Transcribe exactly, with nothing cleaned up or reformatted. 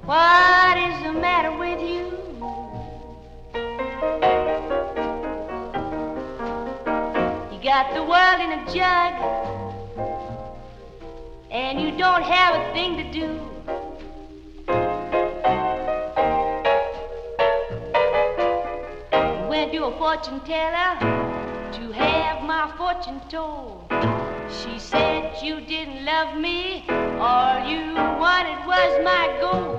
What is the matter with you? You got the world in a jug, and you don't have a thing to do. Went to a fortune teller to have my fortune told. She said you didn't love me, all you wanted was my gold.